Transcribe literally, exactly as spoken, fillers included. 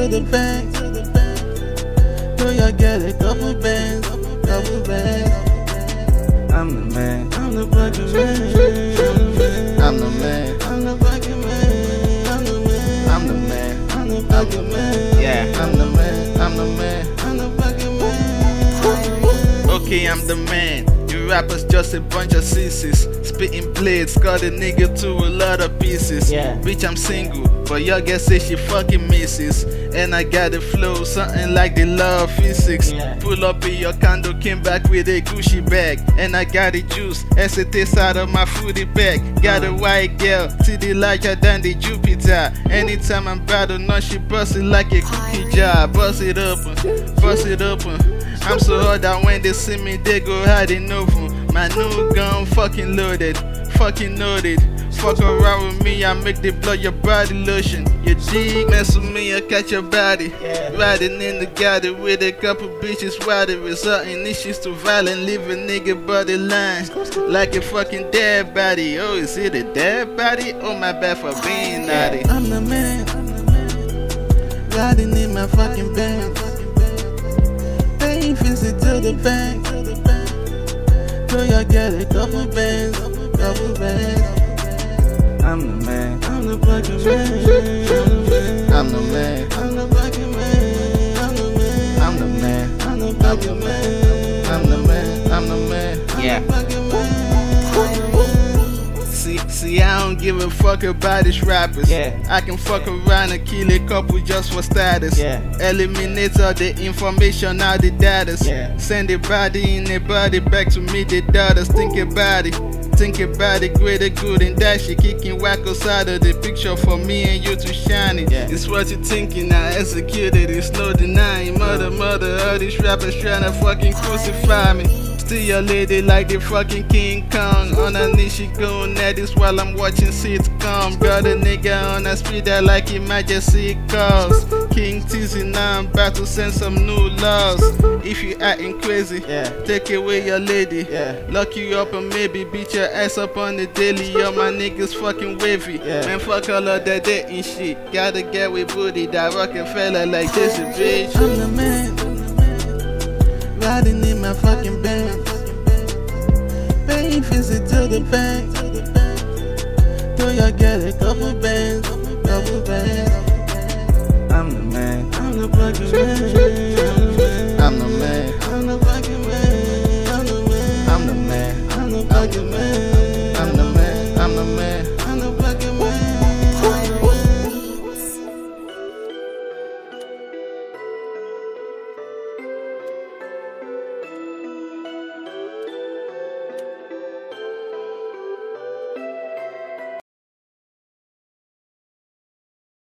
to the bank. Throw your girl a couple bands, couple bands. I'm the man, I'm the fucking man. I'm the man, I'm the fucking man. I'm the man, I'm the man, I'm the fucking man. Yeah, I'm the man, I'm the man, I'm the fucking man. okay, I'm the man. You rappers just a bunch of sissies. Spitting blades, cut a nigga to a lot of pieces. Yeah. Bitch, I'm single, but your girl say she fucking misses. And I got the flow, something like the law of physics. Yeah. Pull up in your condo, came back with a Gucci bag. And I got the juice, as it tastes out of my foodie bag. Got a white girl, titty larger than the Jupiter. Anytime I'm battle, now she bust it like a cookie jar. Bust it open, bust it open. I'm so hot that when they see me, they go hide in oven. My new gun fucking loaded, fucking loaded. Fuck around with me, I make they blow your body lotion. You dig, mess with me, I catch your body. Riding in the garden with a couple bitches wild, resulting issues to violent, leave a nigga body line like a fucking dead body. Oh, is it a dead body? Oh, my bad for being naughty. I'm the man, I'm the man. Riding in my fucking Benz. Paying visit to the bank. Throw your girl a couple bands, couple bands. I'm the man, I'm the fucking man. I'm the man, I'm the fucking man. I'm the man, I'm the man, I'm the fucking man. I'm the man, I'm the man, I'm Yeah. the fucking man. See, see, I don't give a fuck about these rappers. Yeah. I can fuck around and kill a couple just for status. Yeah. Eliminate all the information, all the data. Yeah. Send the body in the body back to me, the daughters. Think about it. Think about it, greater good and that shit. Kicking wackos out of the picture for me and you to shine it. Yeah. It's what you're thinking, I execute it, it's no denying. Mother, mother, all these rappers tryna fucking crucify me. Still your lady like the fucking King Kong. On her knee she going at this while I'm watching sitcom. Got a nigga on a speeder like emergency calls. King Tizzy, now I'm about to send some new laws. If you acting crazy, Yeah. take away your lady. Yeah. Lock you up and maybe beat your ass up on the daily. Yo, my niggas fucking wavy. Yeah. Man, fuck all of that dating shit. Gotta get with booty, that rockin' fella like this, bitch. I'm the man, I'm the man. Riding in my fucking Benz. Paying visit to the bank. Throw your girl a couple bands, couple bands. I'm the man, I'm the fucking man. I'm the man, I'm the fucking man. I'm the man, I'm the man, I'm the fucking man.